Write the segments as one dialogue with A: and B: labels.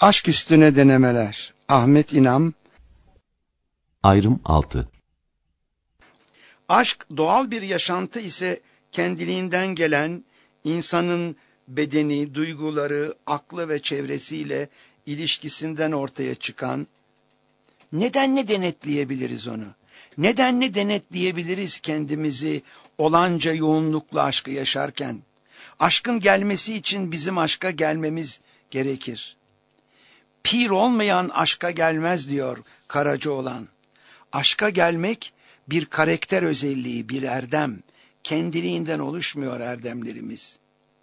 A: Aşk üstüne denemeler. Ahmet İnam.
B: Ayrım 6.
A: Aşk doğal bir yaşantı ise kendiliğinden gelen, insanın bedeni, duyguları, aklı ve çevresiyle ilişkisinden ortaya çıkan. Neden ne denetleyebiliriz onu? Neden ne denetleyebiliriz kendimizi olanca yoğunlukla aşkı yaşarken? Aşkın gelmesi için bizim aşka gelmemiz gerekir. Pir olmayan aşka gelmez diyor Karacaoğlan. Aşka gelmek bir karakter özelliği, bir erdem. Kendiliğinden oluşmuyor erdemlerimiz.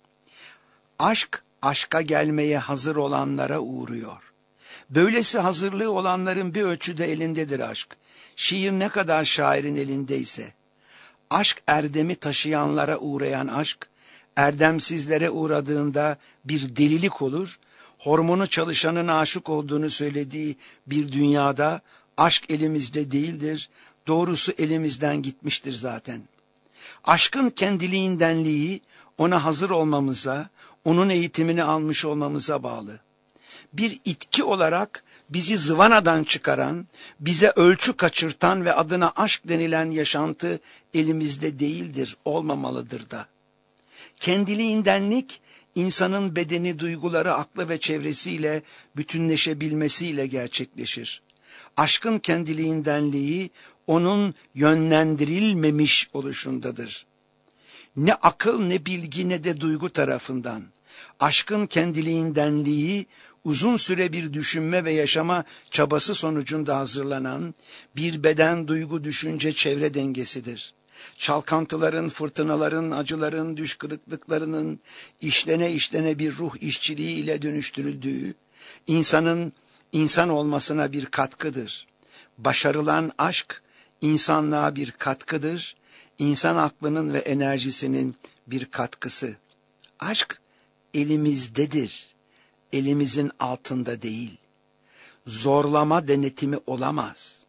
A: Aşk, aşka gelmeye hazır olanlara uğruyor. Böylesi hazırlığı olanların bir ölçüde elindedir aşk. Şiir ne kadar şairin elindeyse. Aşk erdemi taşıyanlara uğrayan aşk, erdemsizlere uğradığında bir delilik olur. Hormonu çalışanın aşık olduğunu söylediği bir dünyada aşk elimizde değildir. Doğrusu elimizden gitmiştir zaten. Aşkın kendiliğindenliği ona hazır olmamıza, onun eğitimini almış olmamıza bağlı. Bir itki olarak bizi zıvanadan çıkaran, bize ölçü kaçırtan ve adına aşk denilen yaşantı elimizde değildir, olmamalıdır da. Kendiliğindenlik, insanın bedeni, duyguları, aklı ve çevresiyle bütünleşebilmesiyle gerçekleşir. Aşkın kendiliğindenliği, onun yönlendirilmemiş oluşundadır. Ne akıl, ne bilgi, ne de duygu tarafından. Aşkın kendiliğindenliği, uzun süre bir düşünme ve yaşama çabası sonucunda hazırlanan bir beden, duygu, düşünce, çevre dengesidir. Çalkantıların, fırtınaların, acıların, düş kırıklıklarının işlene işlene bir ruh işçiliği ile dönüştürüldüğü, insanın insan olmasına bir katkıdır. Başarılan aşk, insanlığa bir katkıdır. İnsan aklının ve enerjisinin bir katkısı. Aşk elimizdedir. Elimizin altında değil. Zorlama denetimi olamaz.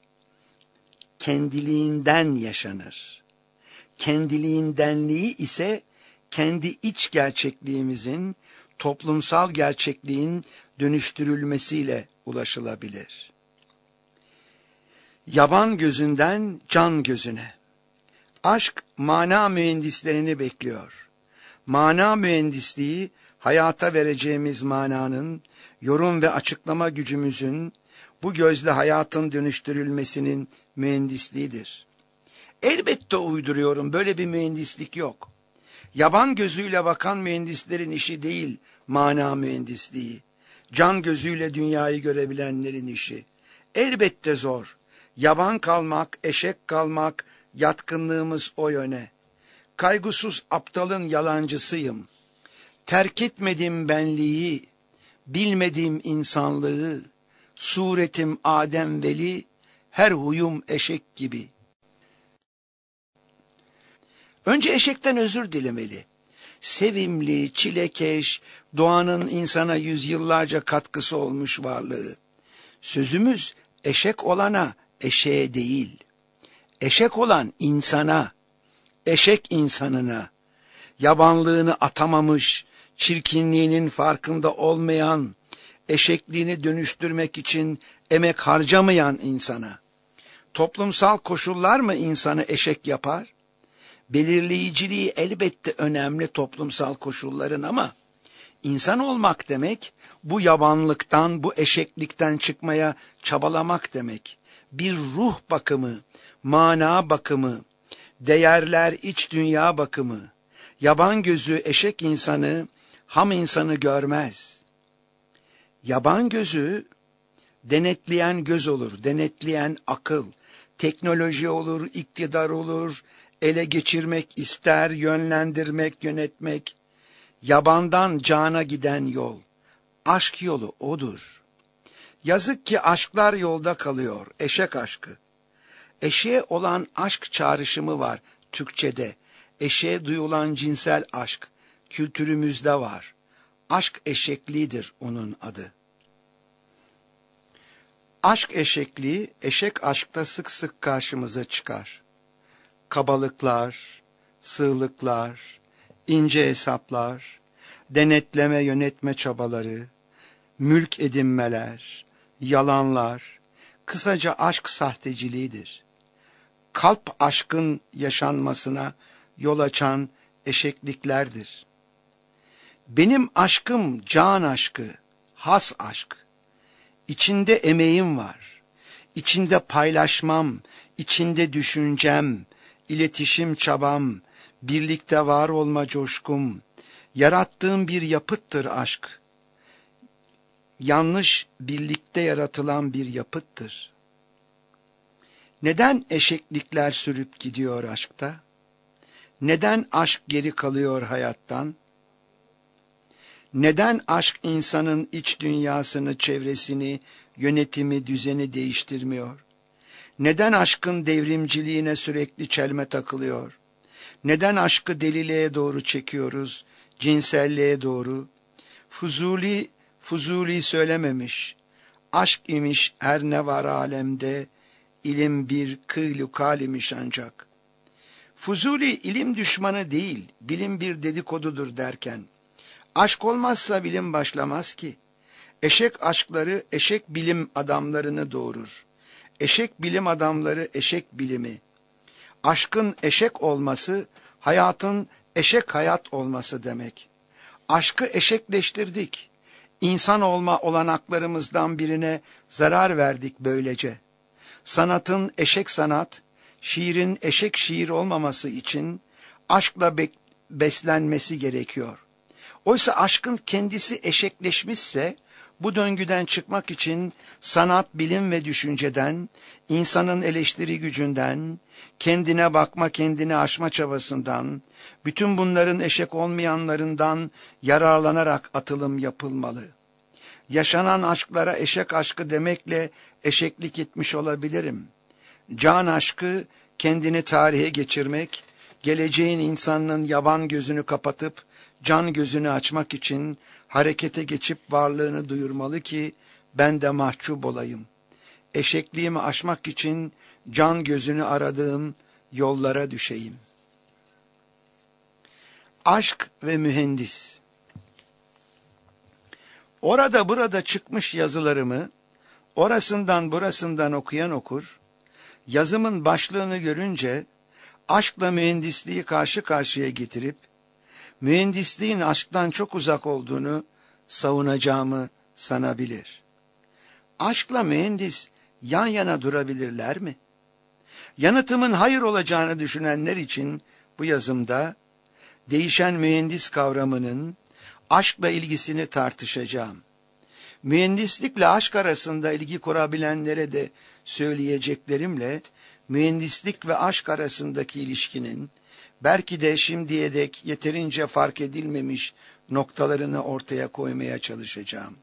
A: Kendiliğinden yaşanır. Kendiliğindenliği ise kendi iç gerçekliğimizin, toplumsal gerçekliğin dönüştürülmesiyle ulaşılabilir. Yaban gözünden can gözüne. Aşk mana mühendislerini bekliyor. Mana mühendisliği, hayata vereceğimiz mananın, yorum ve açıklama gücümüzün, bu gözle hayatın dönüştürülmesinin mühendisliğidir. Elbette uyduruyorum, böyle bir mühendislik yok. Yaban gözüyle bakan mühendislerin işi değil mana mühendisliği. Can gözüyle dünyayı görebilenlerin işi. Elbette zor. Yaban kalmak, eşek kalmak, yatkınlığımız o yöne. Kaygısız aptalın yalancısıyım. Terk etmedim benliği, bilmedim insanlığı. Suretim Adem veli, her huyum eşek gibi. Önce eşekten özür dilemeli. Sevimli, çilekeş, doğanın insana yüzyıllarca katkısı olmuş varlığı. Sözümüz eşek olana, eşeğe değil. Eşek olan insana, eşek insanına, yabanlığını atamamış, çirkinliğinin farkında olmayan, eşekliğini dönüştürmek için emek harcamayan insana. Toplumsal koşullar mı insanı eşek yapar? Belirleyiciliği elbette önemli toplumsal koşulların ama insan olmak demek, bu yabanlıktan, bu eşeklikten çıkmaya çabalamak demek. Bir ruh bakımı, mana bakımı, değerler, iç dünya bakımı. Yaban gözü eşek insanı, ham insanı görmez. Yaban gözü denetleyen göz olur, denetleyen akıl, teknoloji olur, iktidar olur, ele geçirmek ister, yönlendirmek, yönetmek. Yabandan cana giden yol, aşk yolu odur. Yazık ki aşklar yolda kalıyor, eşek aşkı. Eşeğe olan aşk çağrışımı var Türkçe'de. Eşeğe duyulan cinsel aşk kültürümüzde var. Aşk eşekliğidir onun adı. Aşk eşekliği, eşek aşkta sık sık karşımıza çıkar. Kabalıklar, sığlıklar, ince hesaplar, denetleme yönetme çabaları, mülk edinmeler, yalanlar, kısaca aşk sahteciliğidir. Kalp aşkın yaşanmasına yol açan eşekliklerdir. Benim aşkım can aşkı, has aşk. İçinde emeğim var, içinde paylaşmam, içinde düşüncem, iletişim çabam, birlikte var olma coşkum. Yarattığım bir yapıttır aşk. Yanlış birlikte yaratılan bir yapıttır. Neden eşeklikler sürüp gidiyor aşkta? Neden aşk geri kalıyor hayattan? Neden aşk insanın iç dünyasını, çevresini, yönetimi, düzeni değiştirmiyor? Neden aşkın devrimciliğine sürekli çelme takılıyor? Neden aşkı deliliğe doğru çekiyoruz, cinselliğe doğru? Fuzuli söylememiş. Aşk imiş her ne var alemde, ilim bir kıylu kal imiş ancak. Fuzuli ilim düşmanı değil, bilim bir dedikodudur derken, aşk olmazsa bilim başlamaz ki. Eşek aşkları eşek bilim adamlarını doğurur. Eşek bilim adamları eşek bilimi. Aşkın eşek olması, hayatın eşek hayat olması demek. Aşkı eşekleştirdik. İnsan olma olanaklarımızdan birine zarar verdik böylece. Sanatın eşek sanat, şiirin eşek şiir olmaması için aşkla beslenmesi gerekiyor. Oysa aşkın kendisi eşekleşmişse, bu döngüden çıkmak için sanat, bilim ve düşünceden, insanın eleştiri gücünden, kendine bakma, kendini aşma çabasından, bütün bunların eşek olmayanlarından yararlanarak atılım yapılmalı. Yaşanan aşklara eşek aşkı demekle eşeklik etmiş olabilirim. Can aşkı kendini tarihe geçirmek, geleceğin insanının yaban gözünü kapatıp can gözünü açmak için harekete geçip varlığını duyurmalı ki ben de mahcup olayım. Eşekliğimi aşmak için can gözünü aradığım yollara düşeyim. Aşk ve mühendis. Orada burada çıkmış yazılarımı orasından burasından okuyan okur, yazımın başlığını görünce aşkla mühendisliği karşı karşıya getirip mühendisliğin aşktan çok uzak olduğunu savunacağımı sanabilir. Aşkla mühendis yan yana durabilirler mi? Yanıtımın hayır olacağını düşünenler için bu yazımda değişen mühendis kavramının aşkla ilgisini tartışacağım. Mühendislikle aşk arasında ilgi kurabilenlere de söyleyeceklerimle mühendislik ve aşk arasındaki ilişkinin belki de şimdiye dek yeterince fark edilmemiş noktalarını ortaya koymaya çalışacağım.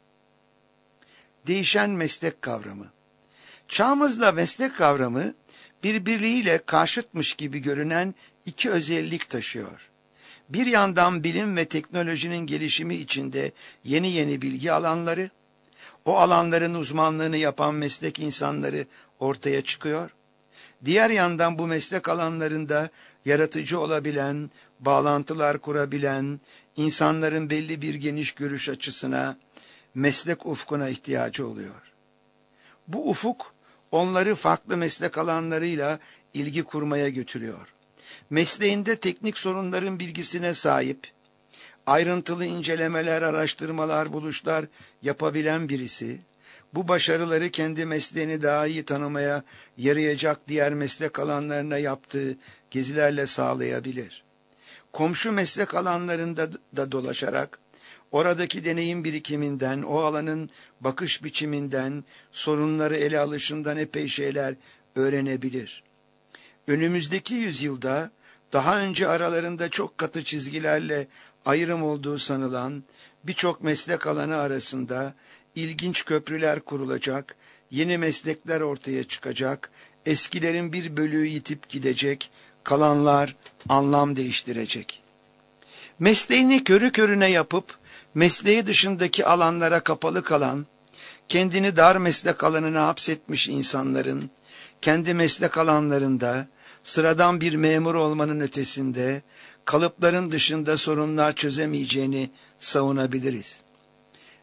A: Değişen meslek kavramı. Çağımızla meslek kavramı birbiriyle karşıtmış gibi görünen iki özellik taşıyor. Bir yandan bilim ve teknolojinin gelişimi içinde yeni yeni bilgi alanları, o alanların uzmanlığını yapan meslek insanları ortaya çıkıyor. Diğer yandan bu meslek alanlarında yaratıcı olabilen, bağlantılar kurabilen, insanların belli bir geniş görüş açısına, meslek ufkuna ihtiyacı oluyor. Bu ufuk onları farklı meslek alanlarıyla ilgi kurmaya götürüyor. Mesleğinde teknik sorunların bilgisine sahip, ayrıntılı incelemeler, araştırmalar, buluşlar yapabilen birisi, bu başarıları kendi mesleğini daha iyi tanımaya yarayacak diğer meslek alanlarına yaptığı gezilerle sağlayabilir. Komşu meslek alanlarında da dolaşarak, oradaki deneyim birikiminden, o alanın bakış biçiminden, sorunları ele alışından epey şeyler öğrenebilir. Önümüzdeki yüzyılda daha önce aralarında çok katı çizgilerle ayrım olduğu sanılan birçok meslek alanı arasında ilginç köprüler kurulacak, yeni meslekler ortaya çıkacak, eskilerin bir bölüğü yitip gidecek, kalanlar anlam değiştirecek. Mesleğini körü körüne yapıp mesleği dışındaki alanlara kapalı kalan, kendini dar meslek alanına hapsetmiş insanların kendi meslek alanlarında sıradan bir memur olmanın ötesinde kalıpların dışında sorunlar çözemeyeceğini savunabiliriz.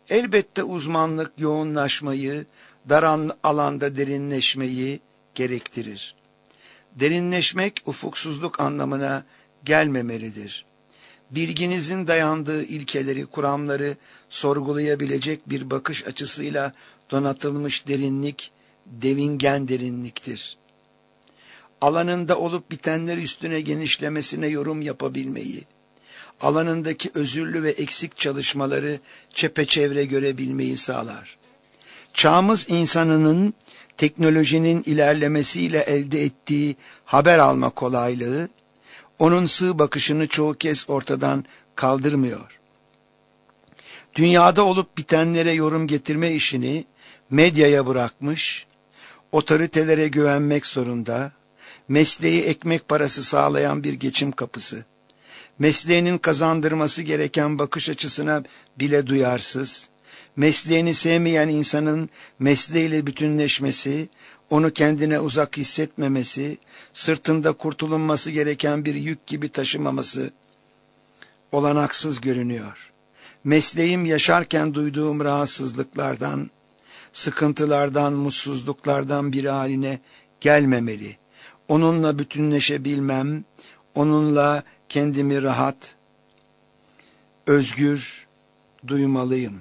A: Elbette uzmanlık yoğunlaşmayı, dar alanda derinleşmeyi gerektirir. Derinleşmek ufuksuzluk anlamına gelmemelidir. Bilginizin dayandığı ilkeleri, kuramları sorgulayabilecek bir bakış açısıyla donatılmış derinlik, devingen derinliktir. Alanında olup bitenler üstüne genişlemesine yorum yapabilmeyi, alanındaki özürlü ve eksik çalışmaları çepeçevre görebilmeyi sağlar. Çağımız insanının teknolojinin ilerlemesiyle elde ettiği haber alma kolaylığı, onun sığ bakışını çoğu kez ortadan kaldırmıyor. Dünyada olup bitenlere yorum getirme işini medyaya bırakmış, otoritelere güvenmek zorunda, mesleği ekmek parası sağlayan bir geçim kapısı, mesleğinin kazandırması gereken bakış açısına bile duyarsız, mesleğini sevmeyen insanın mesleğiyle bütünleşmesi, onu kendine uzak hissetmemesi, sırtında kurtulunması gereken bir yük gibi taşımaması olanaksız görünüyor. Mesleğim yaşarken duyduğum rahatsızlıklardan, sıkıntılardan, mutsuzluklardan biri haline gelmemeli. Onunla bütünleşebilmem, onunla kendimi rahat, özgür duymalıyım.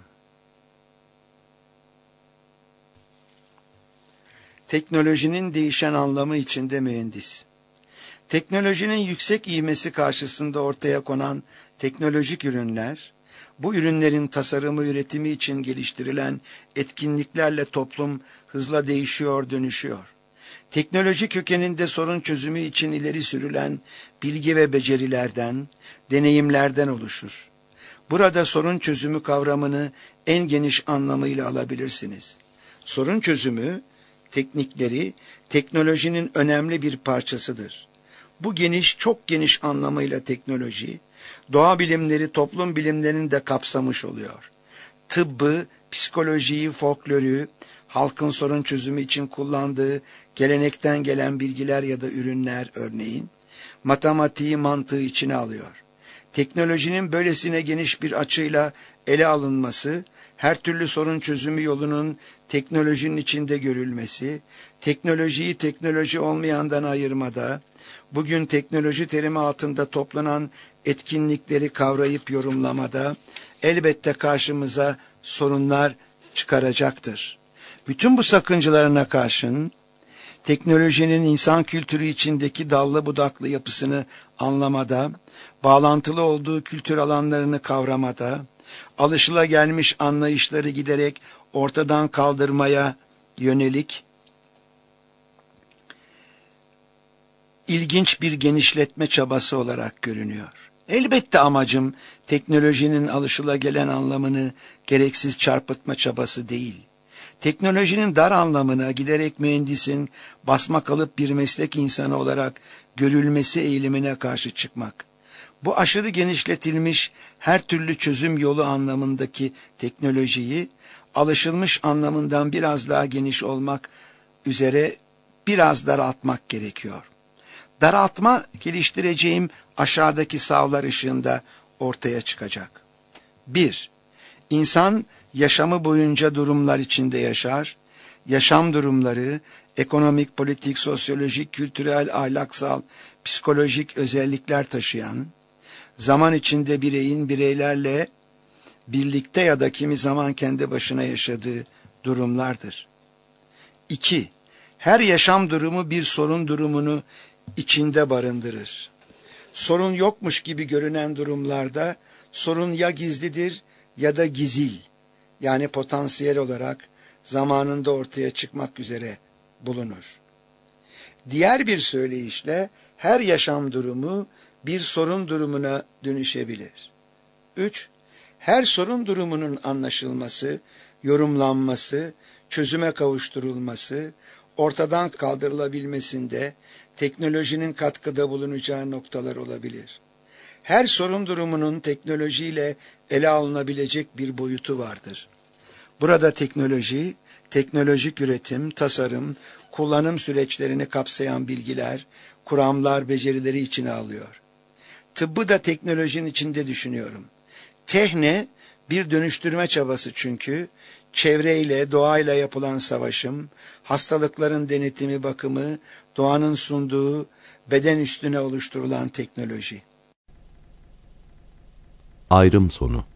A: Teknolojinin değişen anlamı içinde mühendis. Teknolojinin yüksek ivmesi karşısında ortaya konan teknolojik ürünler, bu ürünlerin tasarımı, üretimi için geliştirilen etkinliklerle toplum hızla değişiyor, dönüşüyor. Teknoloji kökeninde sorun çözümü için ileri sürülen bilgi ve becerilerden, deneyimlerden oluşur. Burada sorun çözümü kavramını en geniş anlamıyla alabilirsiniz. Sorun çözümü teknikleri teknolojinin önemli bir parçasıdır. Bu geniş, çok geniş anlamıyla teknoloji, doğa bilimleri, toplum bilimlerini de kapsamış oluyor. Tıbbı, psikolojiyi, folkloru, halkın sorun çözümü için kullandığı gelenekten gelen bilgiler ya da ürünler örneğin, matematiği, mantığı içine alıyor. Teknolojinin böylesine geniş bir açıyla ele alınması, her türlü sorun çözümü yolunun teknolojinin içinde görülmesi, teknolojiyi teknoloji olmayandan ayırmada, bugün teknoloji terimi altında toplanan etkinlikleri kavrayıp yorumlamada elbette karşımıza sorunlar çıkaracaktır. Bütün bu sakıncalarına karşın teknolojinin insan kültürü içindeki dallı budaklı yapısını anlamada, bağlantılı olduğu kültür alanlarını kavramada, alışılagelmiş anlayışları giderek ortadan kaldırmaya yönelik ilginç bir genişletme çabası olarak görünüyor. Elbette amacım teknolojinin alışılagelen anlamını gereksiz çarpıtma çabası değil. Teknolojinin dar anlamına giderek mühendisin basma kalıp bir meslek insanı olarak görülmesi eğilimine karşı çıkmak. Bu aşırı genişletilmiş her türlü çözüm yolu anlamındaki teknolojiyi alışılmış anlamından biraz daha geniş olmak üzere biraz daraltmak gerekiyor. Daraltma geliştireceğim aşağıdaki savlar ışığında ortaya çıkacak. 1. İnsan yaşamı boyunca durumlar içinde yaşar. Yaşam durumları ekonomik, politik, sosyolojik, kültürel, ahlaksal, psikolojik özellikler taşıyan, zaman içinde bireyin bireylerle birlikte ya da kimi zaman kendi başına yaşadığı durumlardır. 2. Her yaşam durumu bir sorun durumunu içinde barındırır. Sorun yokmuş gibi görünen durumlarda sorun ya gizlidir ya da gizil, yani potansiyel olarak zamanında ortaya çıkmak üzere bulunur. Diğer bir söyleyişle her yaşam durumu bir sorun durumuna dönüşebilir. 3. Her sorun durumunun anlaşılması, yorumlanması, çözüme kavuşturulması, ortadan kaldırılabilmesinde teknolojinin katkıda bulunacağı noktalar olabilir. Her sorun durumunun teknolojiyle ele alınabilecek bir boyutu vardır. Burada teknoloji, teknolojik üretim, tasarım, kullanım süreçlerini kapsayan bilgiler, kuramlar, becerileri içine alıyor. Tıbbı da teknolojinin içinde düşünüyorum. Tehne, Bir dönüştürme çabası çünkü, çevreyle, doğayla yapılan savaşım, hastalıkların denetimi, bakımı, doğanın sunduğu beden üstüne oluşturulan teknoloji.
B: Ayrım sonu.